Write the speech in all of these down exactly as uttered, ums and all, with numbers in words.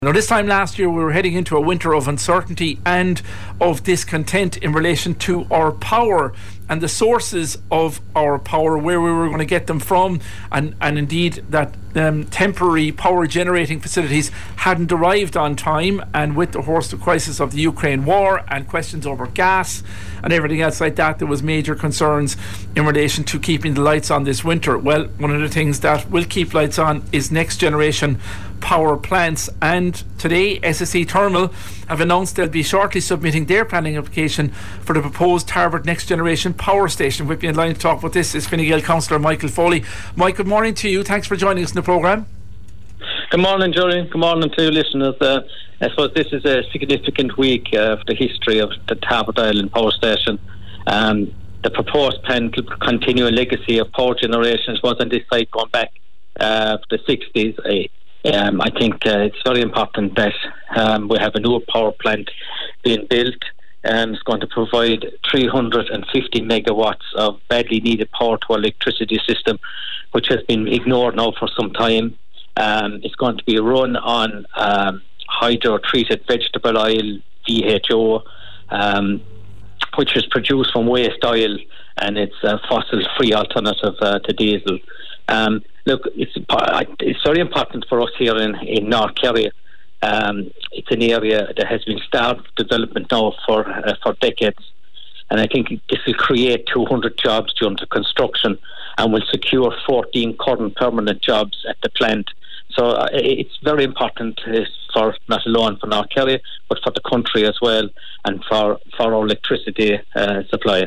Now, this time last year, we were heading into a winter of uncertainty and of discontent in relation to our power and the sources of our power, where we were going to get them from, and, and indeed that um, temporary power generating facilities hadn't arrived on time. And with the horse, the crisis of the Ukraine war and questions over gas and everything else like that, there was major concerns in relation to keeping the lights on this winter. Well, one of the things that will keep lights on is next generation power plants, and today S S E Thermal have announced they'll be shortly submitting their planning application for the proposed Tarbert Next Generation Power Station. With me in line to talk about this is Fine Gael Councillor Michael Foley. Mike, good morning to you. Thanks for joining us in the programme. Good morning, Julian. Good morning to you listeners. Uh, I suppose this is a significant week uh, for the history of the Tarbert Island Power Station. Um, the proposed plan to continue a legacy of power generation was on this site going back uh, to the sixties. Uh, Um, I think uh, it's very important that um, we have a new power plant being built, and it's going to provide three hundred fifty megawatts of badly needed power to our electricity system, which has been ignored now for some time. Um, it's going to be run on um, hydro-treated vegetable oil, V H O, um, which is produced from waste oil, and it's a fossil-free alternative uh, to diesel. Um, look, it's it's very important for us here in, in North Kerry. Um, it's an area that has been starved of development now for uh, for decades, and I think this will create two hundred jobs during the construction and will secure fourteen current permanent jobs at the plant. So uh, it's very important uh, for not alone for North Kerry, but for the country as well, and for, for our electricity uh, supply.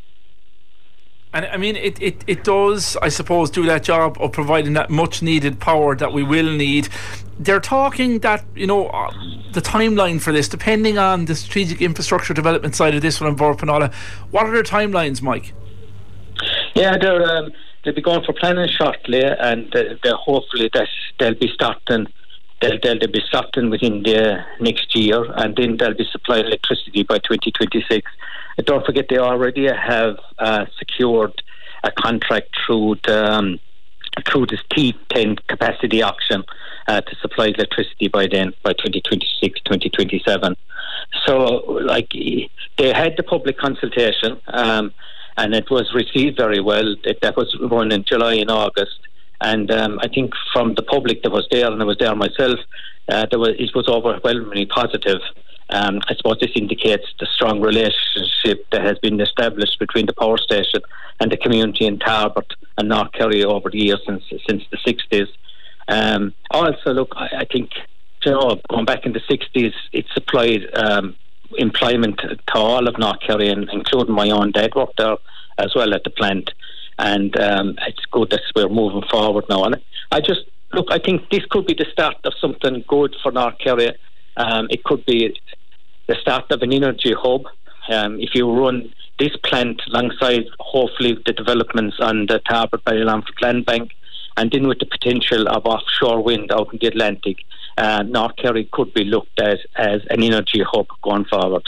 And I mean, it, it, it does, I suppose, do that job of providing that much needed power that we will need. They're talking that, you know, uh, the timeline for this, depending on the strategic infrastructure development side of this one in Burpenola, what are their timelines, Mike? Yeah, they're, um, they'll be going for planning shortly, and uh, they're hopefully that they'll be starting, they'll, they'll, they'll be starting within the next year, and then they'll be supplying electricity by twenty twenty-six. Don't forget, they already have uh, secured a contract through the, um, through this T ten capacity auction uh, to supply electricity by then, by twenty twenty-six, twenty twenty-seven. So, like, they had the public consultation, um, and it was received very well. It, that was run in July and August, and um, I think from the public that was there, and I was there myself, uh, there was it was overwhelmingly positive. Um, I suppose this indicates the strong relationship that has been established between the power station and the community in Tarbert and North Kerry over the years since since the sixties. Um, also, look, I, I think, you know, going back in the sixties, it supplied um, employment to all of North Kerry, and including my own dad worked there as well at the plant. And um, it's good that we're moving forward now. And I just, look, I think this could be the start of something good for North Kerry. Um, it could be the start of an energy hub. Um, if you run this plant alongside, hopefully, the developments on the Tarbert Ballylanford Land Bank, and then with the potential of offshore wind out in the Atlantic, uh, North Kerry could be looked at as an energy hub going forward.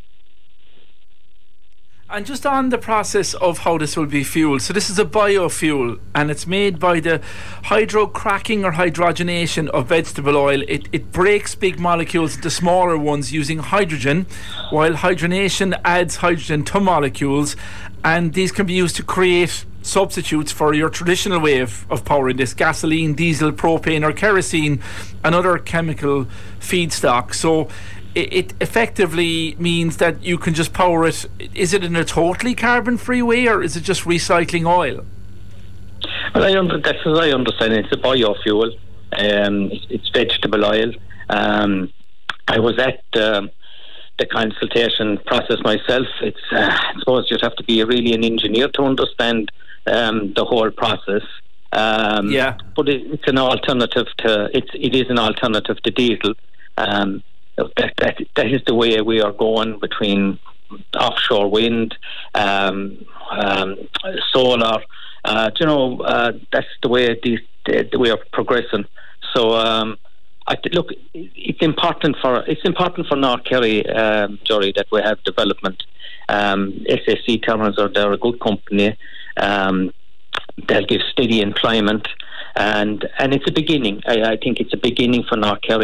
And just on the process of how this will be fueled, so this is a biofuel, and it's made by the hydrocracking or hydrogenation of vegetable oil. It, it breaks big molecules into smaller ones using hydrogen, while hydrogenation adds hydrogen to molecules, and these can be used to create substitutes for your traditional way of, of powering this: gasoline, diesel, propane or kerosene and other chemical feedstock. So it effectively means that you can just power it. Is it in a totally carbon-free way, or is it just recycling oil? Well, I under, that's as I understand it. It's a biofuel. Um, it's, it's vegetable oil. Um, I was at um, the consultation process myself. It's, uh, I suppose you'd have to be really an engineer to understand um, the whole process. Um, yeah. But it, it's an alternative to. It's it is an alternative to diesel. Um, That, that that is the way we are going between offshore wind, um, um, solar. Uh, you know, uh, that's the way these the, we are progressing. So, um, I th- look, it's important for it's important for North Kerry, um, Jory, that we have development. Um, S S E Thermals are they're a good company. Um, they'll give steady employment, and and it's a beginning. I, I think it's a beginning for North Kerry.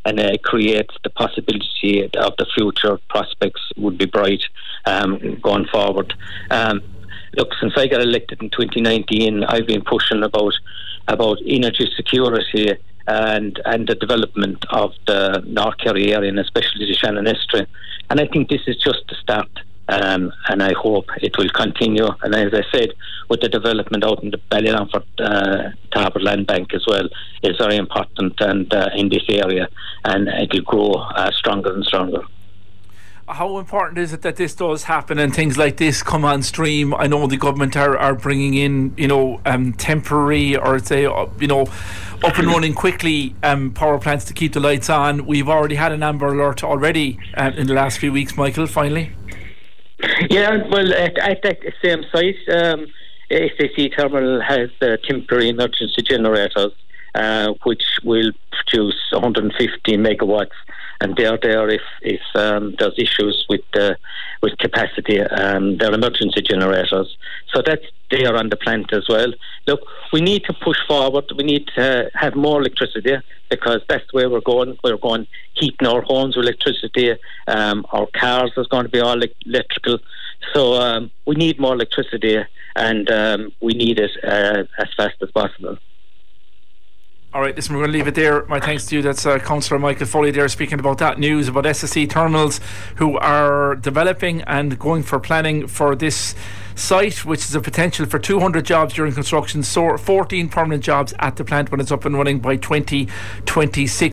and uh, it creates the possibility of the future prospects would be bright um, going forward. Um, look, since I got elected in twenty nineteen, I've been pushing about about energy security and and the development of the North Kerry area, and especially the Shannon Estuary. And I think this is just the start, um, and I hope it will continue. And as I said, with the development out in the Ballylongford uh, Tarbert Land Bank as well, is very important and uh, in this area, and it will grow uh, stronger and stronger. How important is it that this does happen and things like this come on stream? I know the government are, are bringing in, you know, um, temporary or say, uh, you know, up and running quickly um, power plants to keep the lights on. We've already had an Amber Alert already uh, in the last few weeks, Michael, finally. Yeah, well, at, at that same site, um, S A C Thermal has uh, temporary emergency generators uh, which will produce one hundred fifty megawatts. And they're there if, if um, there's issues with uh, with capacity. Um, they're emergency generators. So that's there on the plant as well. Look, we need to push forward. We need to have more electricity because that's where we're going. We're going heating our homes with electricity. Um, our cars is going to be all electrical. So um, we need more electricity, and um, we need it uh, as fast as possible. All right, listen, we're going to leave it there. My thanks to you. That's uh, Councillor Michael Foley there speaking about that news about S S E Thermals, who are developing and going for planning for this site, which is a potential for two hundred jobs during construction, so fourteen permanent jobs at the plant when it's up and running by twenty twenty-six.